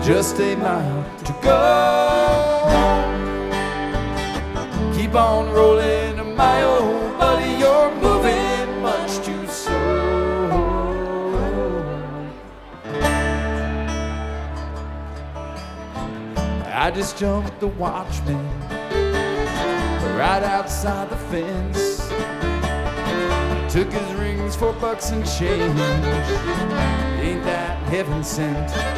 just a mile to go. Keep on rolling, my old buddy, you're moving much too slow. I just jumped the watchman right outside the fence, took his rings for bucks and change. Ain't that heaven sent?